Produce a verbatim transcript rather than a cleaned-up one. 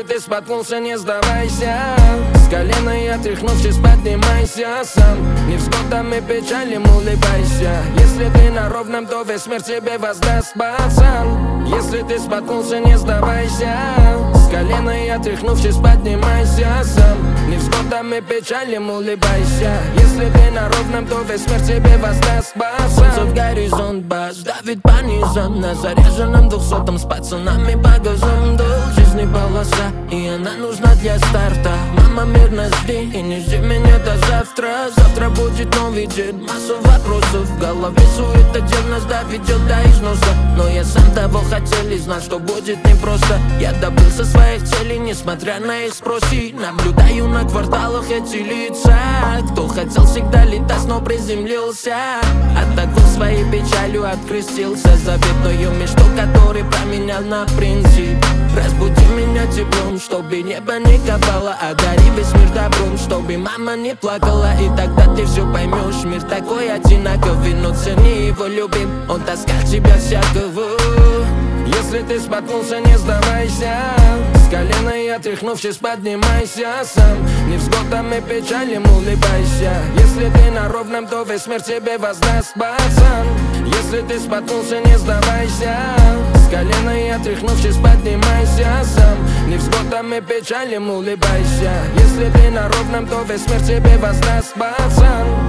ты споткнулся, не сдавайся. С колена и отряхнувшись, поднимайся сам. Невзгодам и печалям улыбайся. Если ты на ровном, то весь мир тебе воздаст, пацан. Если ты споткнулся, не сдавайся. С колена и отряхнувшись, поднимайся сам. Невзгодам и печалям улыбайся. Если ты на ровном, то весь мир тебе воздаст, пацан. Солнце в горизонт, бас давит по низам. На заряженном двухсотом с пацанами по газам. Долг жизни полоса, и она нужна для старта. Мама, мирно жди и не жди меня до завтра. Завтра будет новый день, массу вопросов. В голове суета, дел нас доведет до износа. Но я сам того хотел и знал, что будет непросто. Я добился своих целей, несмотря на их спроси. Наблюдаю на кварталах эти лица. Кто хотел всегда летать, но приземлился. Отдохнул своей печалью, открестился заветную мечту, который променял на принцип. Разбуди меня теплом, чтобы небо не копало. Одари весь мир добром, чтобы мама не плакала. И тогда ты все поймешь, мир такой одинаковый, но цени его любим, он таскал тебя всякого. Если ты споткнулся, не сдавайся. С колена и отряхнувшись, поднимайся сам. Невзгодам и печалям улыбайся. Если ты на ровном, то весь мир тебе воздаст, пацан. Если ты споткнулся, не сдавайся. С колена и отряхнувшись, поднимайся сам. Невзгодам и печалям улыбайся. Если ты на ровном, то весь мир тебе воздаст, пацан.